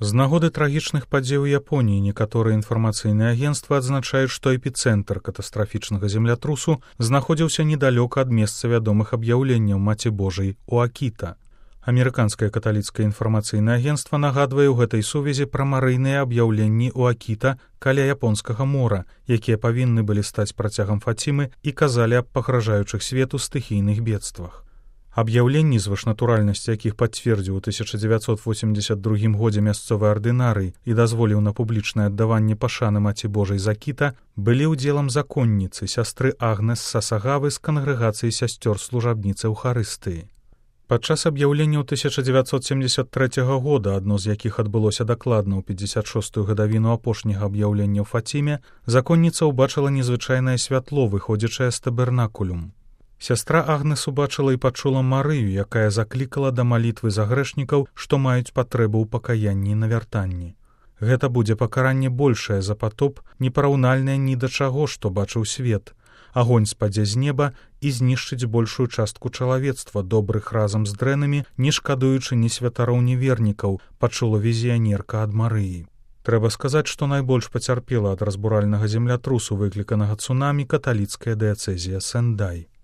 З нагоды трагічных падзей у Японіі некаторыя інфармацыйныя агенцтвы адзначаюць, што эпіцэнтр катастрафічнага землятрусу знаходзіўся недалёка ад месца вядомых аб'яўленняў Маці Божай у Акіта. Амерыканскае каталіцкае інфармацыйнае агенцтва нагадвае ў гэтай сувязі пра марыйныя аб'яўленні ў Акіта каля Японскага мора, якія павінны былі стаць працягам Фацімы і казалі аб пагражаючых свету стыхійных бедствах. Аб'яўленні, звышнатуральнасці якіх пацвердзіў у 1982 годзе мясцовы ардынарый і дазволіў на публічнае аддаванне пашаны Маці Божай з Акіта, былі ўдзелам законніцы, сястры Агнес Сасагавы з кангрэгацыі сясцёр служабніцы Эўхарыстыі. Падчас аб'яўлення 1973 года, адно з якіх адбылося дакладна ў 56-ю гадавіну апошняга аб'яўлення ў Фаціме, законніца ўбачыла незвычайнае святло, выходзячае з табернакулюм. Сястра Агнес убачыла і пачула Марыю, якая заклікала да малітвы за грэшнікаў, што маюць патрэбу ў пакаянні і навяртанні. Гэта будзе пакаранне большае за патоп, непараўнальнае ні да чаго, што бачыў свет. Агонь спадзе з неба і знішчыць большую частку чалавецтва, добрых разам з дрэнамі, не шкадуючы ні святароў, ні вернікаў, пачула візіянерка ад Марыі. Трэба сказаць, што найбольш пацярпела ад разбуральнага землятрусу, выкліканага цунамі, каталіцкая дыяцэзія Сэндай.